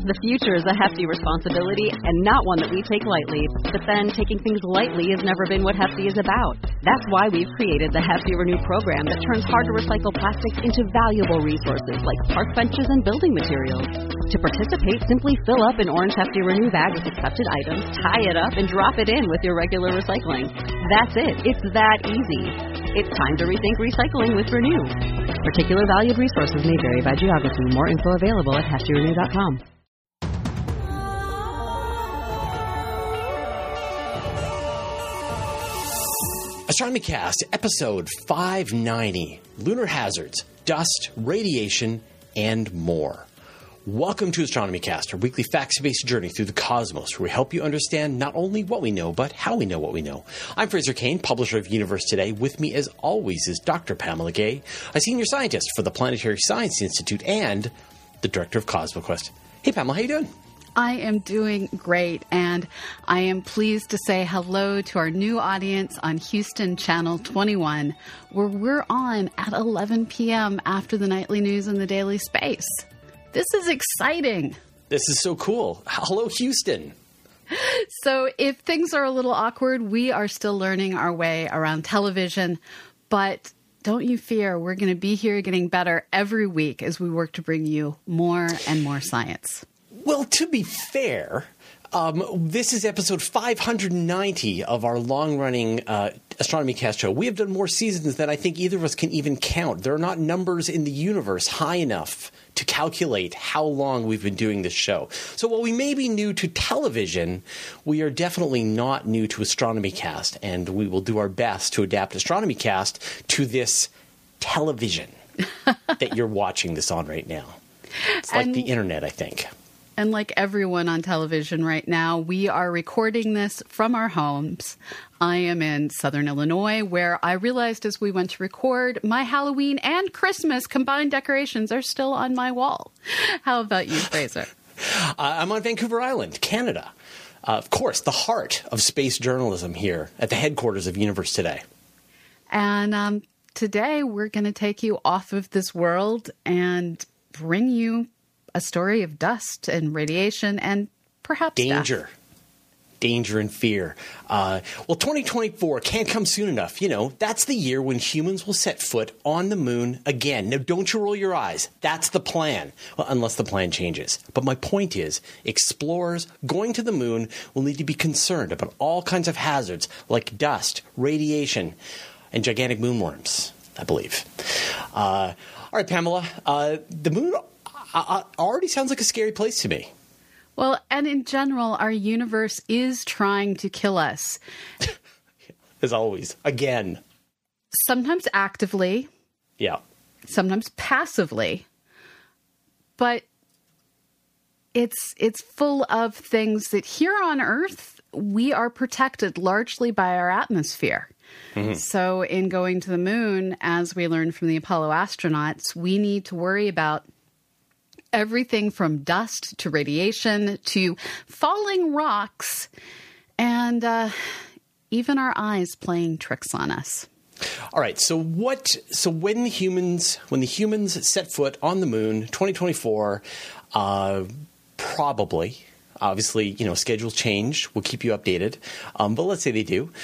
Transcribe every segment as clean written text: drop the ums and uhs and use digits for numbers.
The future is a hefty responsibility and not one that we take lightly. But then taking things lightly has never been what Hefty is about. That's why we've created the Hefty Renew program that turns hard-to-recycle plastics into valuable resources like park benches and building materials. To participate, simply fill up an orange Hefty Renew bag with accepted items, tie it up, and drop it in with your regular recycling. That's it. It's that easy. It's time to rethink recycling with Renew. Particular valued resources may vary by geography. More info available at heftyrenew.com. Astronomy Cast, episode 590, Lunar Hazards, Dust, Radiation, and more. Welcome to Astronomy Cast, our weekly facts-based journey through the cosmos, where we help you understand not only what we know, but how we know what we know. I'm Fraser Cain, publisher of Universe Today. With me, as always, is Dr. Pamela Gay, a senior scientist for the Planetary Science Institute and the director of CosmoQuest. Hey, Pamela, how you doing? I am doing great, and I am pleased to say hello to our new audience on Houston Channel 21, where we're on at 11 p.m. after the nightly news and the daily space. This is exciting. This is so cool. Hello, Houston. So if things are a little awkward, we are still learning our way around television, but don't you fear, we're going to be here getting better every week as we work to bring you more and more science. Well, to be fair, this is episode 590 of our long-running Astronomy Cast show. We have done more seasons than I think either of us can even count. There are not numbers in the universe high enough to calculate how long we've been doing this show. So while we may be new to television, we are definitely not new to Astronomy Cast, and we will do our best to adapt Astronomy Cast to this television that you're watching this on right now. It's like the internet, I think. And like everyone on television right now, we are recording this from our homes. I am in Southern Illinois, where I realized as we went to record, my Halloween and Christmas combined decorations are still on my wall. How about you, Fraser? I'm on Vancouver Island, Canada. Of course, the heart of space journalism here at the headquarters of Universe Today. And today we're going to take you off of this world and bring you a story of dust and radiation and perhaps danger. Death. Danger and fear. Well, 2024 can't come soon enough. You know, that's the year when humans will set foot on the moon again. Now, don't you roll your eyes. That's the plan. Well, unless the plan changes. But my point is, explorers going to the moon will need to be concerned about all kinds of hazards like dust, radiation, and gigantic moonworms, I believe. All right, Pamela, the moon already sounds like a scary place to me. Well, and in general, our universe is trying to kill us. As always. Again. Sometimes actively. Yeah. Sometimes passively. But it's full of things that here on Earth, we are protected largely by our atmosphere. Mm-hmm. So in going to the moon, as we learned from the Apollo astronauts, we need to worry about everything from dust to radiation to falling rocks and even our eyes playing tricks on us. All right. So when the humans set foot on the moon, 2024, probably, obviously, you know, schedules change. We'll keep you updated. But let's say they do.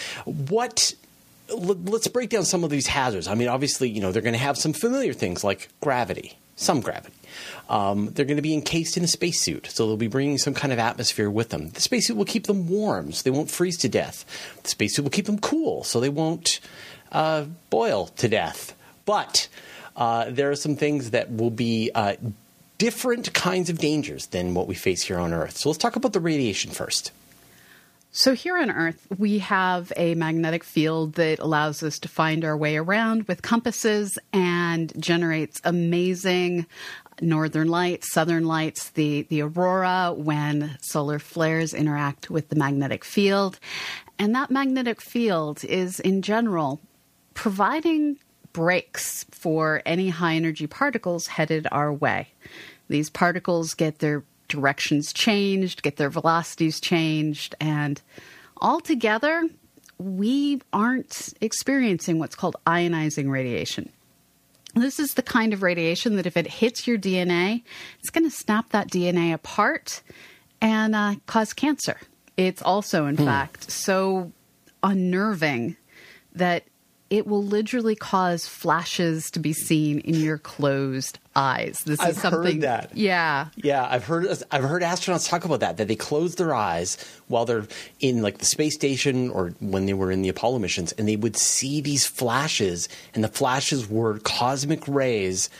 Let's break down some of these hazards. I mean, obviously, you know, they're going to have some familiar things like gravity, some gravity. They're going to be encased in a spacesuit, so they'll be bringing some kind of atmosphere with them. The spacesuit will keep them warm, so they won't freeze to death. The spacesuit will keep them cool, so they won't boil to death. But there are some things that will be different kinds of dangers than what we face here on Earth. So let's talk about the radiation first. So here on Earth, we have a magnetic field that allows us to find our way around with compasses and generates amazing northern lights, southern lights, the aurora when solar flares interact with the magnetic field. And that magnetic field is, in general, providing brakes for any high-energy particles headed our way. These particles get their directions changed, get their velocities changed, and altogether, we aren't experiencing what's called ionizing radiation. This is the kind of radiation that if it hits your DNA, it's going to snap that DNA apart and cause cancer. It's also, in fact, so unnerving that it will literally cause flashes to be seen in your closed eyes. I've heard that. Yeah. Yeah, I've heard astronauts talk about that they close their eyes while they're in like the space station or when they were in the Apollo missions, and they would see these flashes, and the flashes were cosmic rays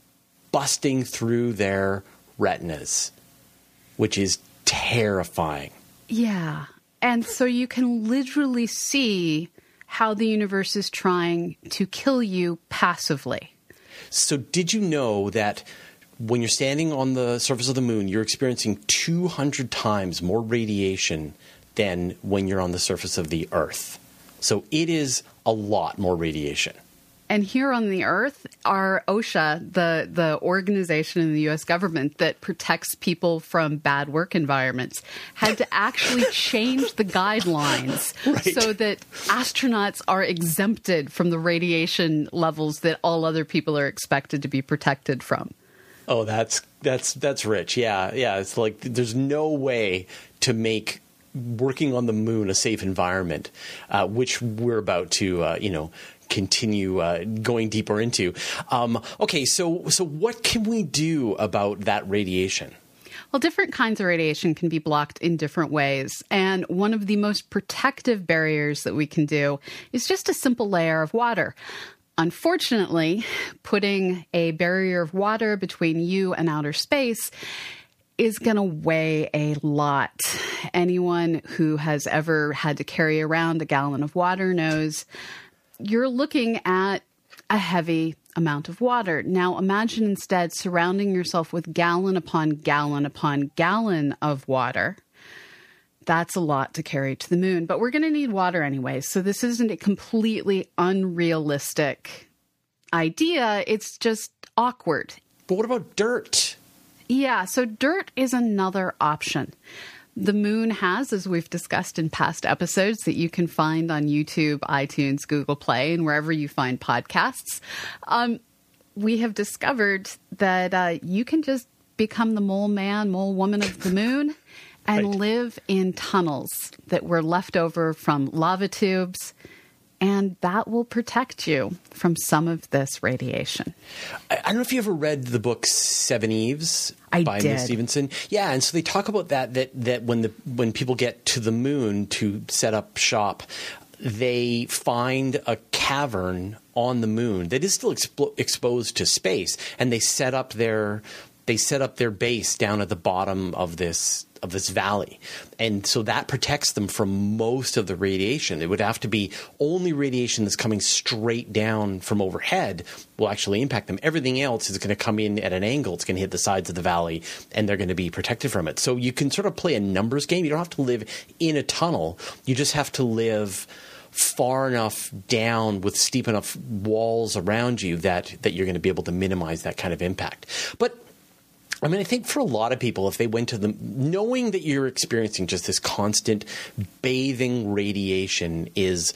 busting through their retinas, which is terrifying. Yeah. And so you can literally see how the universe is trying to kill you passively. So did you know that when you're standing on the surface of the moon, you're experiencing 200 times more radiation than when you're on the surface of the Earth? So it is a lot more radiation. And here on the Earth, our OSHA, the organization in the U.S. government that protects people from bad work environments, had to actually change the guidelines so that astronauts are exempted from the radiation levels that all other people are expected to be protected from. Oh, that's rich. Yeah. It's like there's no way to make working on the moon a safe environment, which we're about to, continue going deeper into. Okay, so what can we do about that radiation? Well, different kinds of radiation can be blocked in different ways. And one of the most protective barriers that we can do is just a simple layer of water. Unfortunately, putting a barrier of water between you and outer space is going to weigh a lot. Anyone who has ever had to carry around a gallon of water knows you're looking at a heavy amount of water. Now, imagine instead surrounding yourself with gallon upon gallon upon gallon of water. That's a lot to carry to the moon, but we're going to need water anyway. So this isn't a completely unrealistic idea. It's just awkward. But what about dirt? Yeah, so dirt is another option. The moon has, as we've discussed in past episodes that you can find on YouTube, iTunes, Google Play, and wherever you find podcasts, we have discovered that you can just become the mole man, mole woman of the moon and live in tunnels that were left over from lava tubes. And that will protect you from some of this radiation. I don't know if you ever read the book Seven Eves by did. Neil Stephenson. Yeah, and so they talk about that when people get to the moon to set up shop, they find a cavern on the moon that is still exposed to space, and they set up their base down at the bottom of this valley. And so that protects them from most of the radiation. It would have to be only radiation that's coming straight down from overhead will actually impact them. Everything else is going to come in at an angle. It's going to hit the sides of the valley, and they're going to be protected from it. So you can sort of play a numbers game. You don't have to live in a tunnel. You just have to live far enough down with steep enough walls around you that you're going to be able to minimize that kind of impact. But I mean, I think for a lot of people, if they went to knowing that you're experiencing just this constant bathing radiation is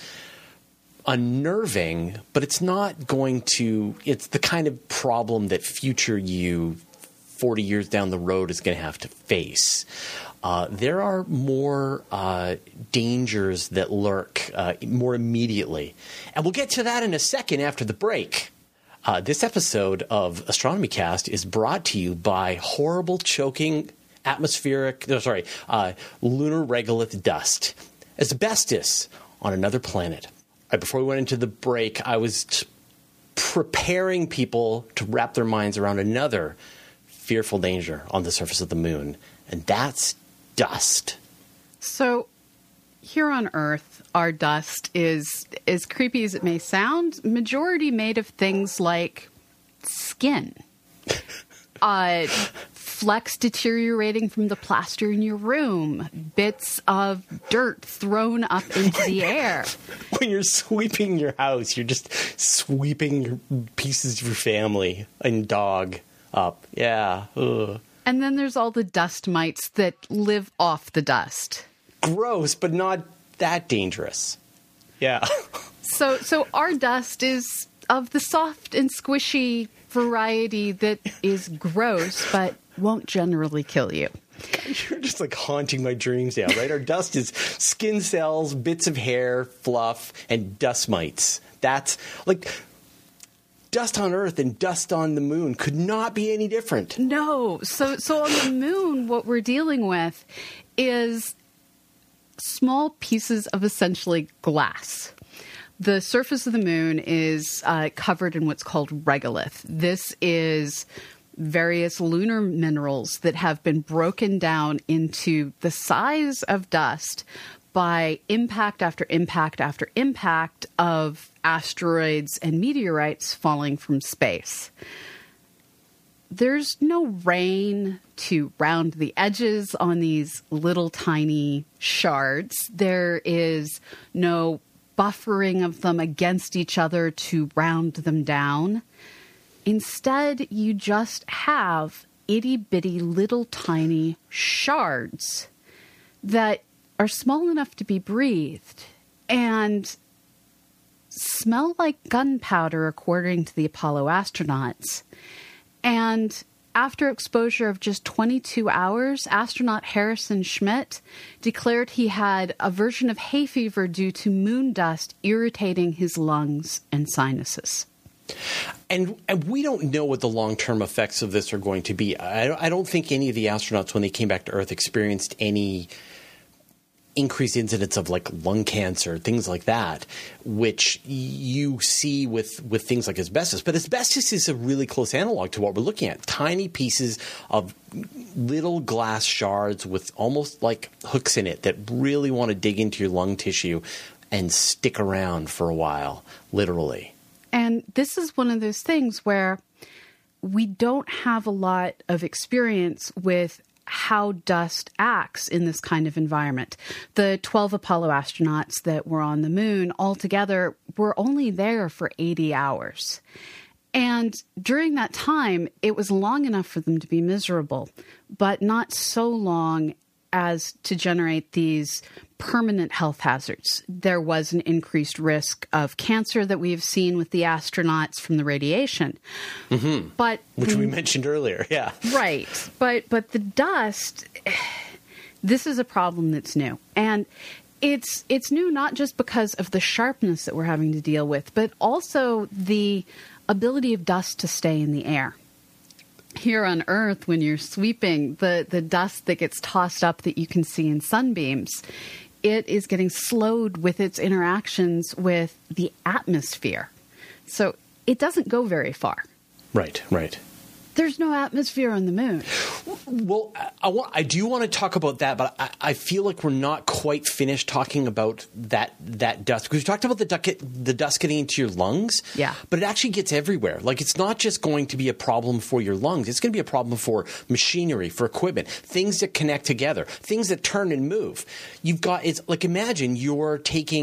unnerving, but it's not going to – it's the kind of problem that future you 40 years down the road is going to have to face. There are more dangers that lurk more immediately. And we'll get to that in a second after the break. This episode of Astronomy Cast is brought to you by horrible choking lunar regolith dust, asbestos on another planet. Right before we went into the break, I was preparing people to wrap their minds around another fearful danger on the surface of the moon, and that's dust. So here on Earth, our dust is, as creepy as it may sound, majority made of things like skin, flecks deteriorating from the plaster in your room, bits of dirt thrown up into the air. When you're sweeping your house, you're just sweeping your pieces of your family and dog up. Yeah. Ugh. And then there's all the dust mites that live off the dust. Gross, but not that dangerous. Yeah. So our dust is of the soft and squishy variety that is gross but won't generally kill you. You're just like haunting my dreams now, right? Our dust is skin cells, bits of hair, fluff, and dust mites. That's like dust on Earth and dust on the moon could not be any different. No. So on the moon, what we're dealing with is small pieces of essentially glass. The surface of the moon is covered in what's called regolith. This is various lunar minerals that have been broken down into the size of dust by impact after impact after impact of asteroids and meteorites falling from space. There's no rain to round the edges on these little tiny shards. There is no buffering of them against each other to round them down. Instead, you just have itty-bitty little tiny shards that are small enough to be breathed and smell like gunpowder, according to the Apollo astronauts. And after exposure of just 22 hours, astronaut Harrison Schmitt declared he had a version of hay fever due to moon dust irritating his lungs and sinuses. And we don't know what the long-term effects of this are going to be. I don't think any of the astronauts, when they came back to Earth, experienced any increased incidence of like lung cancer, things like that, which you see with things like asbestos. But asbestos is a really close analog to what we're looking at. Tiny pieces of little glass shards with almost like hooks in it that really want to dig into your lung tissue and stick around for a while, literally. And this is one of those things where we don't have a lot of experience with how dust acts in this kind of environment. The 12 Apollo astronauts that were on the moon altogether were only there for 80 hours. And during that time, it was long enough for them to be miserable, but not so long as to generate these permanent health hazards. There was an increased risk of cancer that we have seen with the astronauts from the radiation. Mm-hmm. But which we mentioned earlier, yeah. Right. But the dust, this is a problem that's new. And it's new not just because of the sharpness that we're having to deal with, but also the ability of dust to stay in the air. Here on Earth, when you're sweeping, the dust that gets tossed up that you can see in sunbeams, it is getting slowed with its interactions with the atmosphere. So it doesn't go very far. Right. There's no atmosphere on the moon. Well, I do want to talk about that, but I feel like we're not quite finished talking about that dust. Because we talked about the dust getting into your lungs. Yeah. But it actually gets everywhere. Like, it's not just going to be a problem for your lungs. It's going to be a problem for machinery, for equipment, things that connect together, things that turn and move. It's like, imagine you're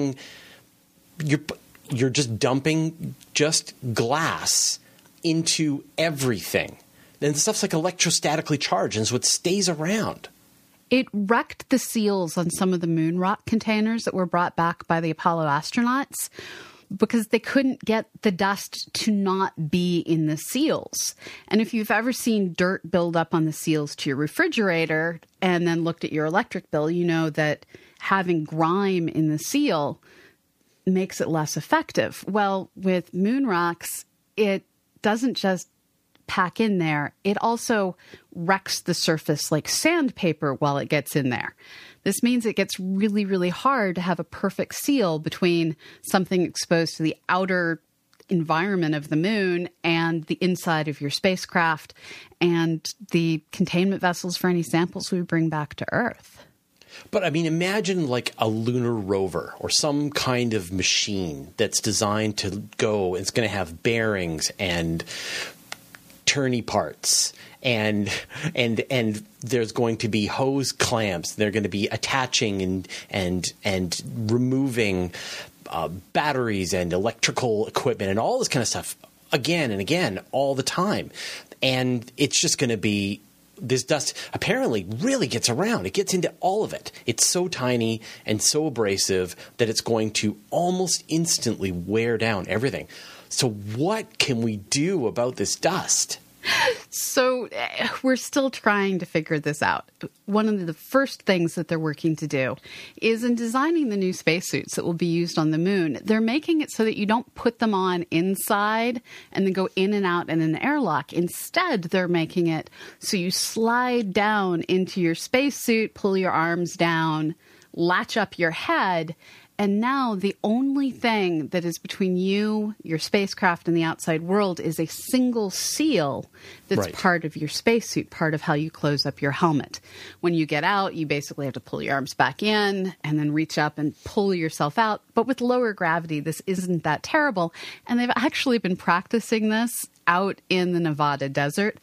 just dumping just glass into everything. And the stuff's like electrostatically charged, and so it stays around. It wrecked the seals on some of the moon rock containers that were brought back by the Apollo astronauts because they couldn't get the dust to not be in the seals. And if you've ever seen dirt build up on the seals to your refrigerator and then looked at your electric bill, you know that having grime in the seal makes it less effective. Well, with moon rocks, it doesn't just pack in there, it also wrecks the surface like sandpaper while it gets in there. This means it gets really, really hard to have a perfect seal between something exposed to the outer environment of the moon and the inside of your spacecraft and the containment vessels for any samples we bring back to Earth. But I mean, imagine like a lunar rover or some kind of machine that's designed to go, it's going to have bearings and turny parts and there's going to be hose clamps. They're going to be attaching and removing batteries and electrical equipment and all this kind of stuff again and again all the time. And it's just going to be, this dust apparently really gets around. It gets into all of it. It's so tiny and so abrasive that it's going to almost instantly wear down everything. So what can we do about this dust? So we're still trying to figure this out. One of the first things that they're working to do is in designing the new spacesuits that will be used on the moon, they're making it so that you don't put them on inside and then go in and out in an airlock. Instead, they're making it so you slide down into your spacesuit, pull your arms down, latch up your head, and now the only thing that is between you, your spacecraft, and the outside world is a single seal that's part of your spacesuit, part of how you close up your helmet. When you get out, you basically have to pull your arms back in and then reach up and pull yourself out. But with lower gravity, this isn't that terrible. And they've actually been practicing this out in the Nevada desert.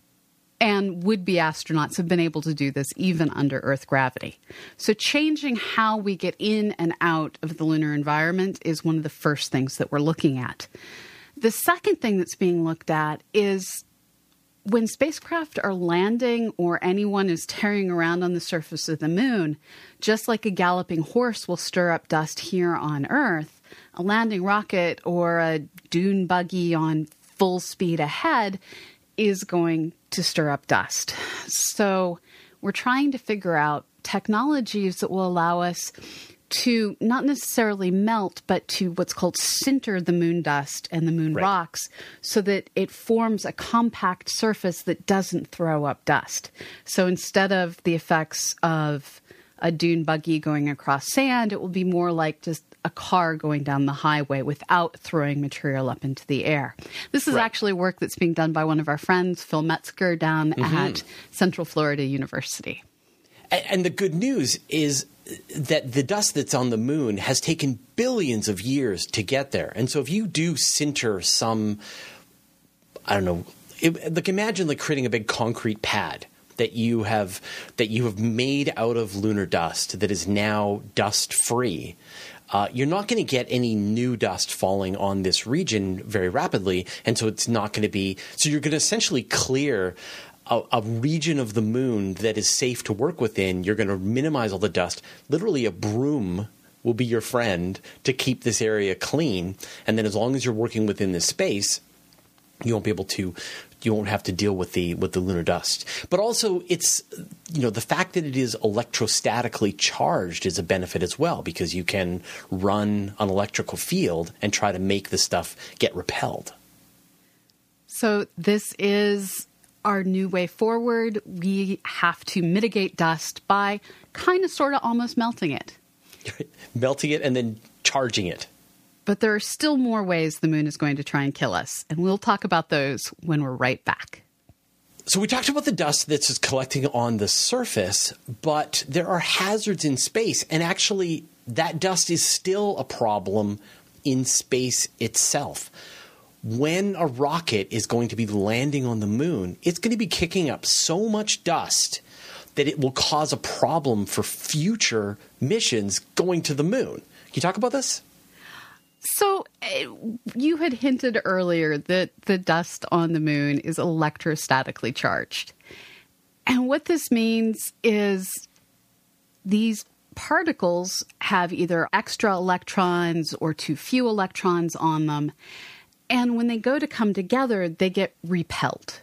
And would-be astronauts have been able to do this even under Earth gravity. So changing how we get in and out of the lunar environment is one of the first things that we're looking at. The second thing that's being looked at is when spacecraft are landing or anyone is tearing around on the surface of the moon, just like a galloping horse will stir up dust here on Earth, a landing rocket or a dune buggy on full speed ahead is going to stir up dust. So we're trying to figure out technologies that will allow us to not necessarily melt, but to what's called sinter the moon dust and the moon rocks so that it forms a compact surface that doesn't throw up dust. So instead of the effects of a dune buggy going across sand, it will be more like just a car going down the highway without throwing material up into the air. This is actually work that's being done by one of our friends, Phil Metzger, down at Central Florida University. And the good news is that the dust that's on the moon has taken billions of years to get there. And so if you do sinter some, I don't know, imagine like creating a big concrete pad that you have made out of lunar dust that is now dust free. You're not going to get any new dust falling on this region very rapidly, and so it's not going to be – so you're going to essentially clear a region of the moon that is safe to work within. You're going to minimize all the dust. Literally a broom will be your friend to keep this area clean, and then as long as you're working within this space, you won't be able to – you won't have to deal with the lunar dust. But also it's, the fact that it is electrostatically charged is a benefit as well, because you can run an electrical field and try to make the stuff get repelled. So this is our new way forward. We have to mitigate dust by kind of sort of almost melting it. Melting it and then charging it. But there are still more ways the moon is going to try and kill us, and we'll talk about those when we're right back. So we talked about the dust that's just collecting on the surface, but there are hazards in space, and actually that dust is still a problem in space itself. When a rocket is going to be landing on the moon, it's going to be kicking up so much dust that it will cause a problem for future missions going to the moon. Can you talk about this? So you had hinted earlier that the dust on the moon is electrostatically charged. And what this means is these particles have either extra electrons or too few electrons on them. And when they go to come together, they get repelled.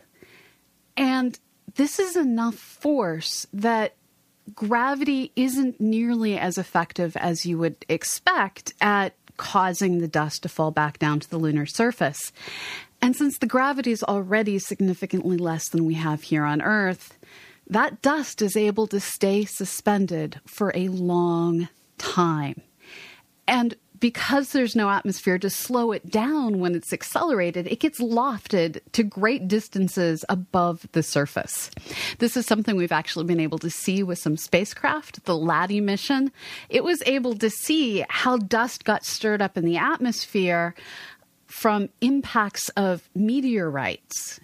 And this is enough force that gravity isn't nearly as effective as you would expect at causing the dust to fall back down to the lunar surface. And since the gravity is already significantly less than we have here on Earth, that dust is able to stay suspended for a long time. And because there's no atmosphere to slow it down when it's accelerated, it gets lofted to great distances above the surface. This is something we've actually been able to see with some spacecraft. The LADEE mission, it was able to see how dust got stirred up in the atmosphere from impacts of meteorites.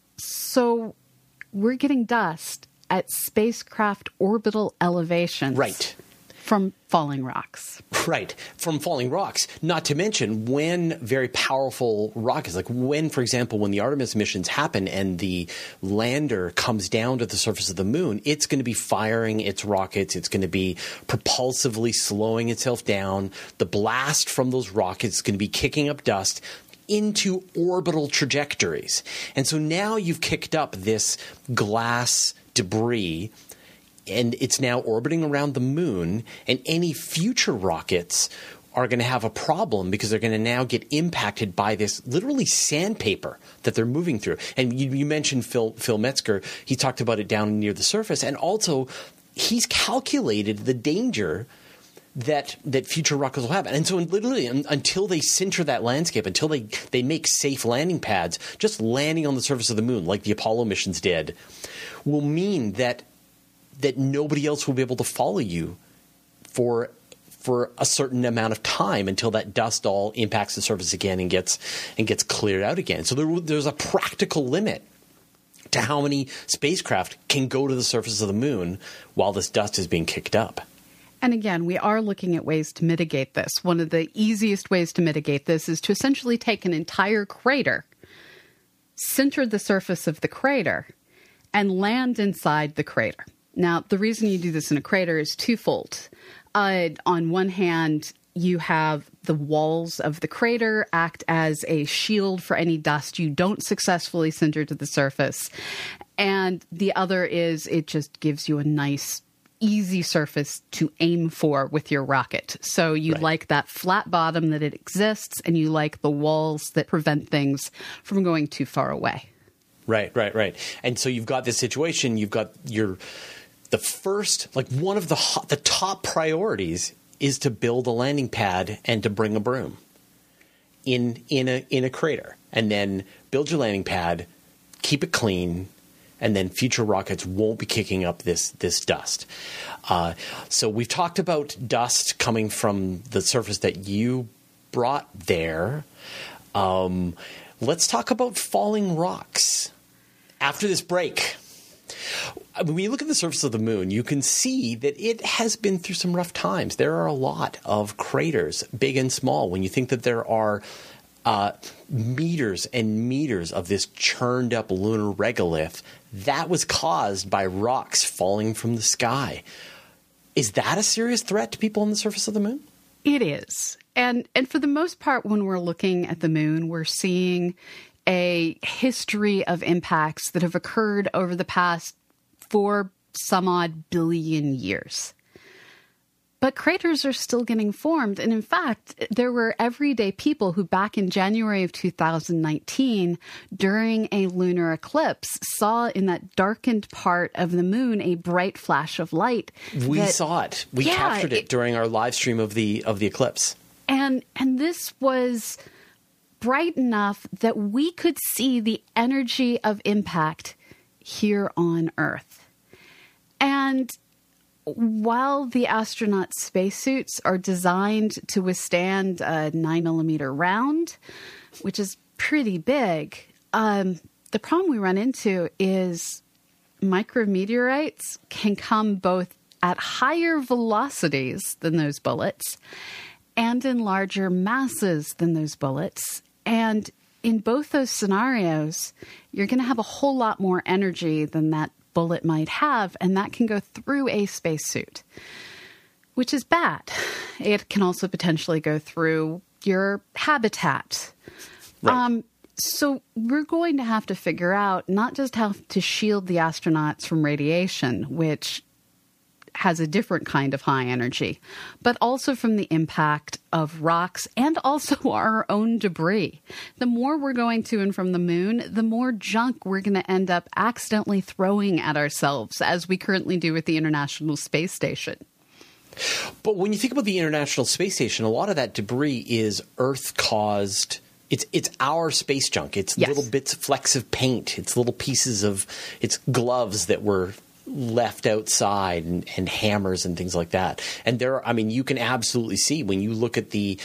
So we're getting dust at spacecraft orbital elevation. Right. From falling rocks. Right, from falling rocks. Not to mention when very powerful rockets, like when, for example, when the Artemis missions happen and the lander comes down to the surface of the moon, it's going to be firing its rockets. It's going to be propulsively slowing itself down. The blast from those rockets is going to be kicking up dust. into orbital trajectories. And so now you've kicked up this glass debris, and it's now orbiting around the moon, and any future rockets are going to have a problem because they're going to now get impacted by this literally sandpaper that they're moving through. And you mentioned Phil Metzger. He talked about it down near the surface. And also, he's calculated the danger that future rockets will have. And so literally until they sinter that landscape, until they make safe landing pads, just landing on the surface of the moon like the Apollo missions did, will mean that nobody else will be able to follow you for a certain amount of time until that dust all impacts the surface again and gets cleared out again. So there's a practical limit to how many spacecraft can go to the surface of the moon while this dust is being kicked up. And again, we are looking at ways to mitigate this. One of the easiest ways to mitigate this is to essentially take an entire crater, center the surface of the crater, and land inside the crater. Now, the reason you do this in a crater is twofold. On one hand, you have the walls of the crater act as a shield for any dust you don't successfully center to the surface. And the other is it just gives you a nice, easy surface to aim for with your rocket. So you like that flat bottom that it exists, and you like the walls that prevent things from going too far away. Right. And so you've got this situation, you've got the first, like one of the top priorities is to build a landing pad and to bring a broom in a crater, and then build your landing pad, keep it clean, and then future rockets won't be kicking up this dust. So we've talked about dust coming from the surface that you brought there. Let's talk about falling rocks after this break. When you look at the surface of the moon, you can see that it has been through some rough times. There are a lot of craters, big and small. When you think that there are meters and meters of this churned up lunar regolith, that was caused by rocks falling from the sky. Is that a serious threat to people on the surface of the moon? It is. And for the most part, when we're looking at the moon, we're seeing a history of impacts that have occurred over the past 4 some odd billion years. But craters are still getting formed. And in fact, there were everyday people who back in January of 2019, during a lunar eclipse, saw in that darkened part of the moon a bright flash of light. We saw it. We captured it during our live stream of the eclipse. And this was bright enough that we could see the energy of impact here on Earth. And while the astronaut spacesuits are designed to withstand a 9mm round, which is pretty big, the problem we run into is micrometeorites can come both at higher velocities than those bullets and in larger masses than those bullets. And in both those scenarios, you're going to have a whole lot more energy than that bullet might have, and that can go through a spacesuit, which is bad. It can also potentially go through your habitat. Right. So we're going to have to figure out not just how to shield the astronauts from radiation, which has a different kind of high energy, but also from the impact of rocks and also our own debris. The more we're going to and from the moon, the more junk we're going to end up accidentally throwing at ourselves, as we currently do with the International Space Station. But when you think about the International Space Station, a lot of that debris is Earth-caused. It's our space junk. It's little bits, flecks of paint. It's little pieces of – it's gloves that were – left outside and hammers and things like that. And you can absolutely see when you look at the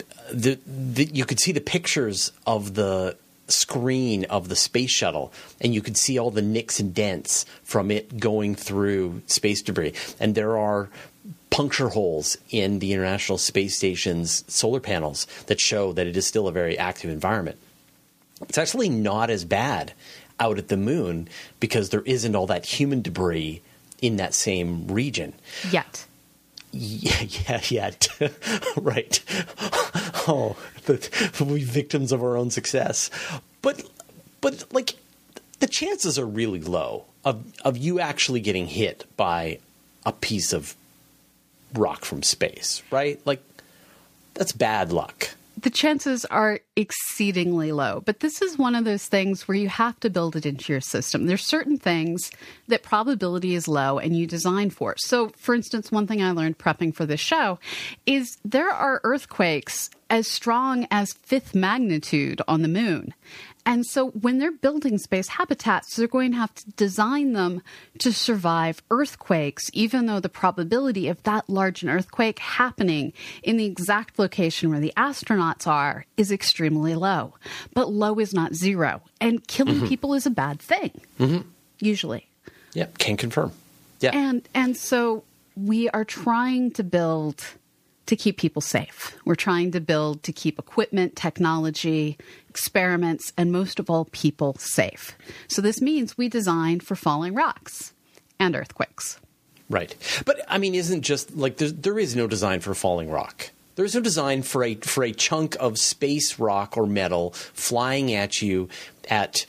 you could see the pictures of the screen of the space shuttle, and you could see all the nicks and dents from it going through space debris. And there are puncture holes in the International Space Station's solar panels that show that it is still a very active environment. It's actually not as bad out at the moon because there isn't all that human debris in that same region. Yet. Yeah, yet. Right. Oh, we victims of our own success. But like, the chances are really low of you actually getting hit by a piece of rock from space, right? Like, that's bad luck. The chances are exceedingly low, but this is one of those things where you have to build it into your system. There's certain things that probability is low and you design for. So, for instance, one thing I learned prepping for this show is there are earthquakes as strong as 5th magnitude on the moon. And so when they're building space habitats, they're going to have to design them to survive earthquakes, even though the probability of that large an earthquake happening in the exact location where the astronauts are is extremely low. But low is not zero. And killing people is a bad thing, usually. Yeah, can confirm. Yeah. And so we are trying to build to keep people safe. We're trying to build to keep equipment, technology, experiments, and most of all, people safe. So this means we design for falling rocks and earthquakes. Right. But, I mean, isn't just like there is no design for falling rock. There's no design for a chunk of space rock or metal flying at you at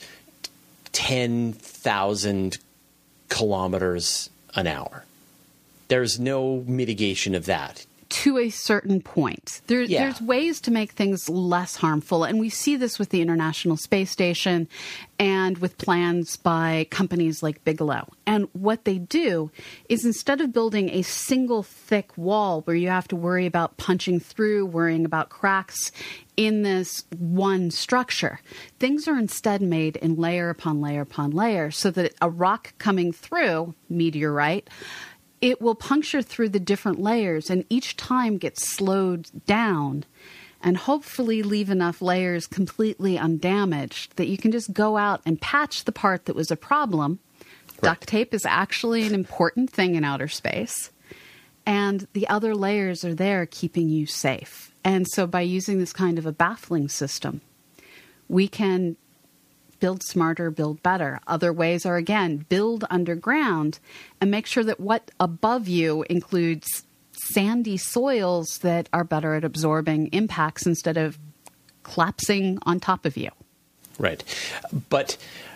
10,000 kilometers an hour. There's no mitigation of that. To a certain point. There's ways to make things less harmful, and we see this with the International Space Station and with plans by companies like Bigelow. And what they do is instead of building a single thick wall where you have to worry about punching through, worrying about cracks in this one structure, things are instead made in layer upon layer upon layer so that a rock coming through, meteorite, it will puncture through the different layers and each time gets slowed down and hopefully leave enough layers completely undamaged that you can just go out and patch the part that was a problem. Right. Duct tape is actually an important thing in outer space. And the other layers are there keeping you safe. And so by using this kind of a baffling system, we can build smarter, build better. Other ways are, again, build underground and make sure that what above you includes sandy soils that are better at absorbing impacts instead of collapsing on top of you. Right. But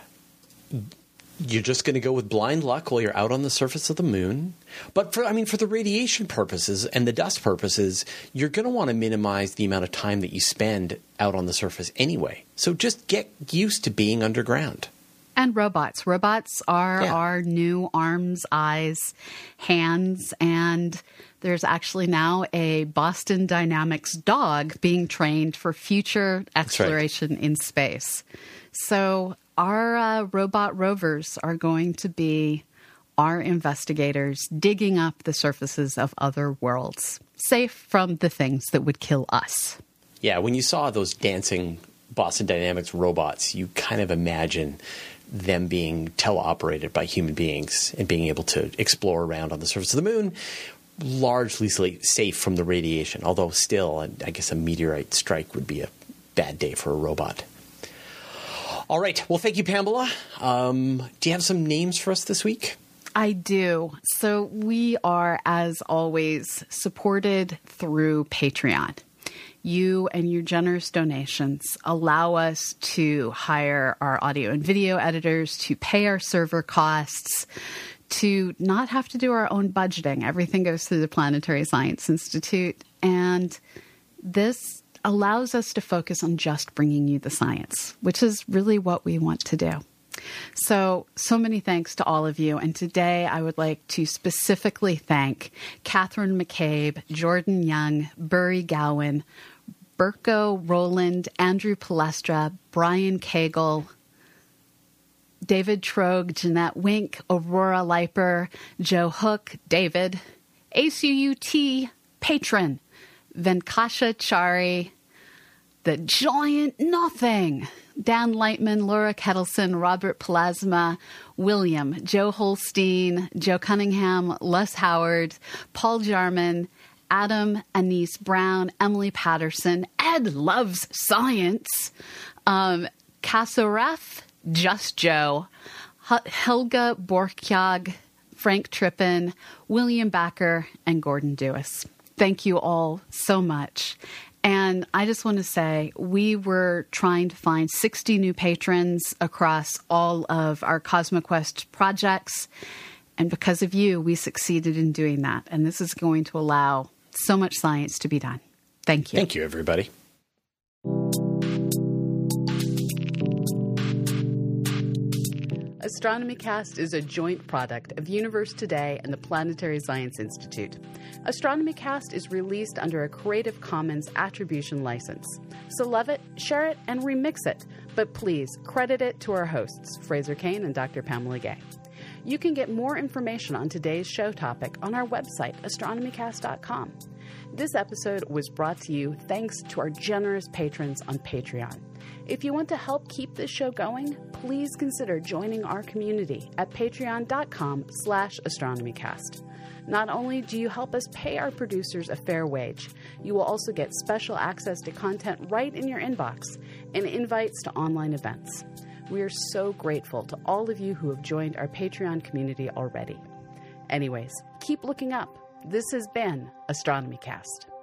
you're just going to go with blind luck while you're out on the surface of the moon. But for the radiation purposes and the dust purposes, you're going to want to minimize the amount of time that you spend out on the surface anyway. So just get used to being underground. And robots. Robots are our new arms, eyes, hands, and there's actually now a Boston Dynamics dog being trained for future exploration in space. So our robot rovers are going to be our investigators digging up the surfaces of other worlds, safe from the things that would kill us. Yeah, when you saw those dancing Boston Dynamics robots, you kind of imagine them being teleoperated by human beings and being able to explore around on the surface of the moon, largely safe from the radiation, although still, I guess a meteorite strike would be a bad day for a robot. All right. Well, thank you, Pamela. Do you have some names for us this week? I do. So we are, as always, supported through Patreon. You and your generous donations allow us to hire our audio and video editors, to pay our server costs, to not have to do our own budgeting. Everything goes through the Planetary Science Institute. And this allows us to focus on just bringing you the science, which is really what we want to do. So many thanks to all of you. And today I would like to specifically thank Catherine McCabe, Jordan Young, Burry Gowan, Burko Roland, Andrew Palestra, Brian Cagle, David Trogue, Jeanette Wink, Aurora Leiper, Joe Hook, David, ACUT patron, Venkasha Chari, The Giant Nothing, Dan Lightman, Laura Kettleson, Robert Plasma, William, Joe Holstein, Joe Cunningham, Les Howard, Paul Jarman, Adam, Anise Brown, Emily Patterson, Ed Loves Science, Kasaref, Just Joe, Helga Borkjag, Frank Trippin, William Backer, and Gordon Dewis. Thank you all so much. And I just want to say we were trying to find 60 new patrons across all of our CosmoQuest projects. And because of you, we succeeded in doing that. And this is going to allow so much science to be done. Thank you. Thank you, everybody. AstronomyCast is a joint product of Universe Today and the Planetary Science Institute. AstronomyCast is released under a Creative Commons Attribution license. So love it, share it, and remix it. But please credit it to our hosts, Fraser Cain and Dr. Pamela Gay. You can get more information on today's show topic on our website, astronomycast.com. This episode was brought to you thanks to our generous patrons on Patreon. If you want to help keep this show going, please consider joining our community at patreon.com/astronomycast. Not only do you help us pay our producers a fair wage, you will also get special access to content right in your inbox and invites to online events. We are so grateful to all of you who have joined our Patreon community already. Anyways, keep looking up. This has been AstronomyCast.